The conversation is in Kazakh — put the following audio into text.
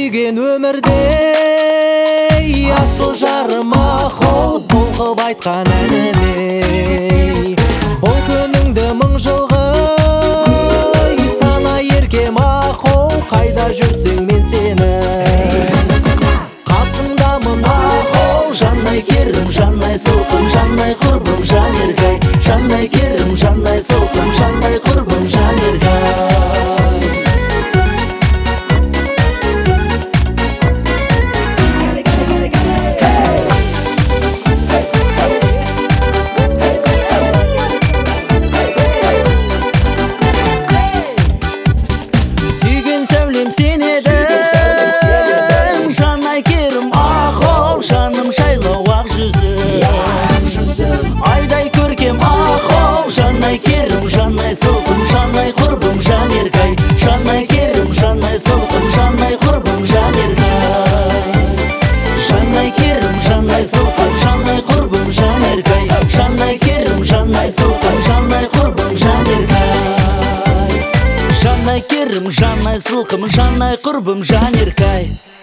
сүйген өмірде асыл жарым ақыл толқып айтқан әніме. Бұл күніңді мың жылғы сана еркем ақыл, қайда жүрсең мен сені қасыңдамын ақыл. Жаннай керім, жаннай сылқым, жаннай құрбым, жан еркай. Жаннай керім, жаннай сылқым, жаннай құрбым, жан еркай. Айдай көркем ақыл, жаннай керім, жаннай сылқым, жаннай құрбым, жан еркай. Жаннай керім, жаннай сылқым, жаннай құрбым, жан еркай. Жаннай керім, жаннай сылқым, жаннай құрбым, жан еркай. Жаннай керім, жаннай сылқым, жаннай құрбым, жан еркай. Жаннай керім, жаннай сылқым, жаннай құрбым, жан еркай.